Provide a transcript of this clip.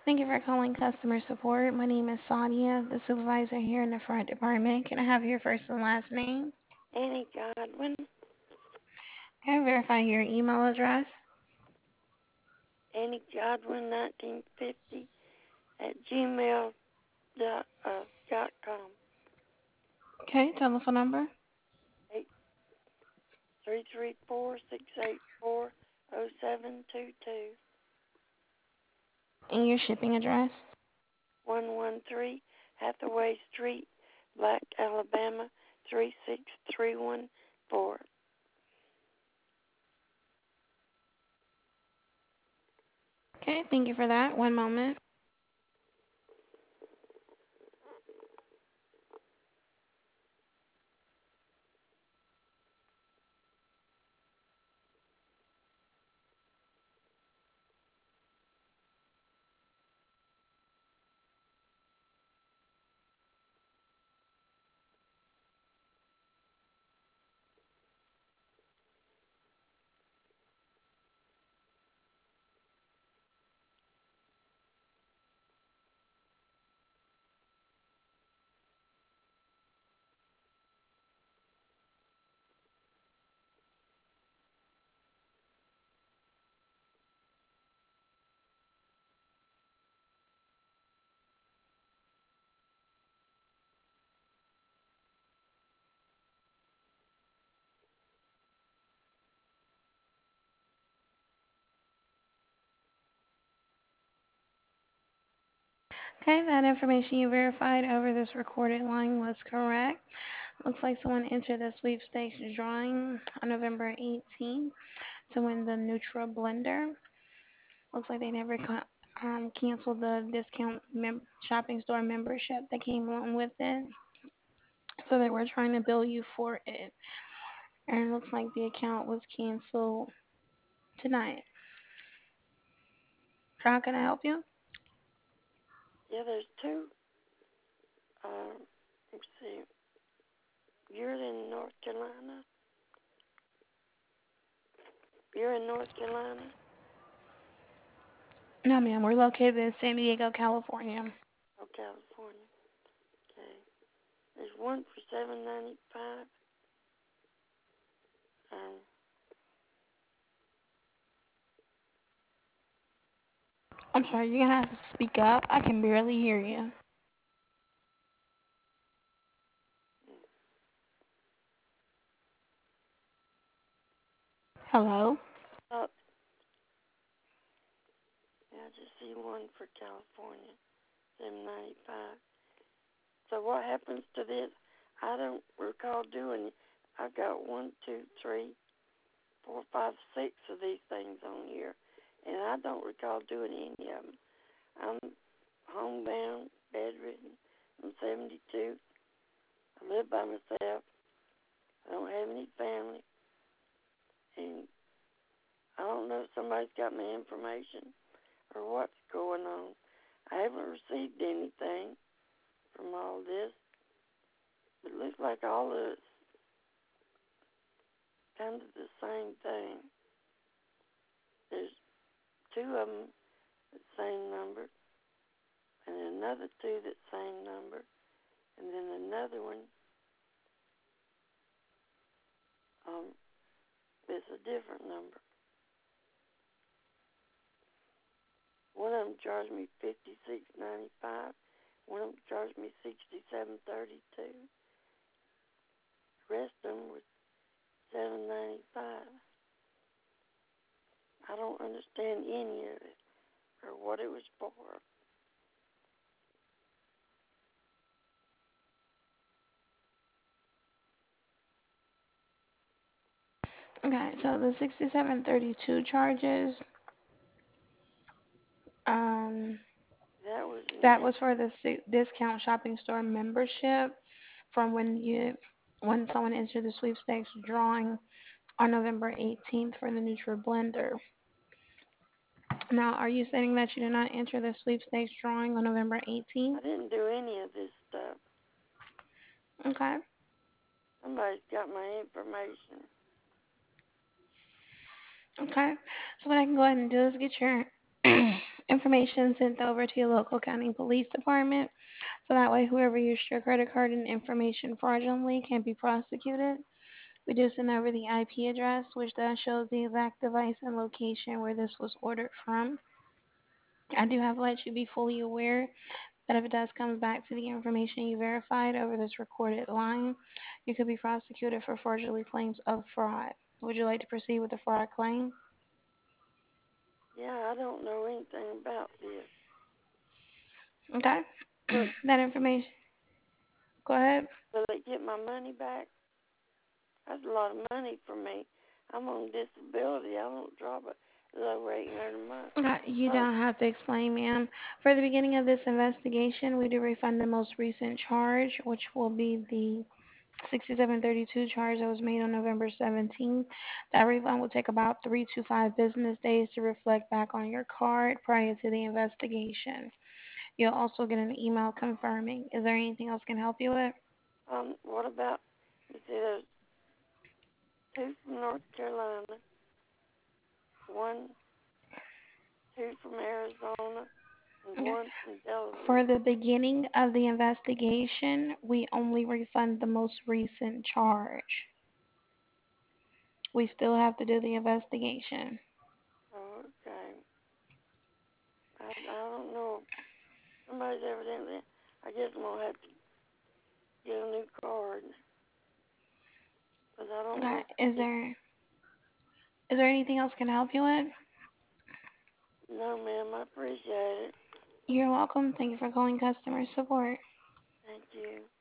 Thank you for calling customer support. My name is Sonia, the supervisor here in the front department. Can I have your first and last name? Annie Godwin, Can I verify your email address? Annie Godwin 1950 at gmail dot com. Okay, telephone number 334-684-0722. and your shipping address. 113 Hathaway Street, Black, Alabama 36314. Okay, thank you for that. One moment. Okay, that information you verified over this recorded line was correct. Looks like someone entered the sweepstakes drawing on November 18th to win the Nutra blender. Looks like they never canceled the discount shopping store membership that came along with it. So they were trying to bill you for it. And it looks like the account was canceled tonight. How can I help you? Yeah, there's two. Uh, let's see. You're in North Carolina? You're in North Carolina? No, ma'am. We're located in San Diego, California. Oh, California. Okay. There's one for $7.95. Um, I'm sorry, you're gonna have to speak up. I can barely hear you. Hello? oh, yeah, I just see one for California, $7.95. So what happens to this? I don't recall doing it. I've got one, two, three, four, five, six of these things on here, and I don't recall doing any of them. I'm homebound, bedridden. I'm 72. I live by myself. I don't have any family, and I don't know if somebody's got my information or what's going on. I haven't received anything from all this. It looks like all of it's kind of the same thing. There's two of them the same number, and another two that same number, and then another one um, that's a different number. One of them charged me $56.95. One of them charged me $67.32. The rest of them was $7.95. I don't understand any of it or what it was for. Okay, so the 6732 charges, um, That was that in was for the discount shopping store membership from when someone entered the sweepstakes drawing on November 18th for the Nutra blender. Now, are you saying that you did not enter the sweepstakes drawing on November I 18th? didn't do any of this stuff. Okay. Somebody's got my information. Okay. So what I can go ahead and do is get your information sent over to your local county police department. So that way, whoever used your credit card and information fraudulently can be prosecuted. We do send over the IP address, which then shows the exact device and location where this was ordered from. I do have to let you be fully aware that if it does come back to the information you verified over this recorded line, you could be prosecuted for fraudulent claims of fraud. Would you like to proceed with the fraud claim? Yeah, I don't know anything about this. Okay. Will, That information. Go ahead. will they get my money back? That's a lot of money for me. I'm on disability. I don't draw but over 800 a month. You Oh, don't have to explain, ma'am. For the beginning of this investigation, we do refund the most recent charge, which will be the 6732 charge that was made on November 17th. That refund will take about 3 to 5 business days to reflect back on your card prior to the investigation. You'll also get an email confirming. Is there anything else I can help you with? what about, you see, there's two from North Carolina, one, two from Arizona, and Okay. one from For Delaware. the beginning of the investigation, we only refund the most recent charge. We still have to do the investigation. Oh, okay. I don't know. Somebody's evidently, I guess I'm going to have to get a new card because I don't Okay. know. Is there anything else I can help you with? No, ma'am, I appreciate it. You're welcome. Thank you for calling customer support. Thank you.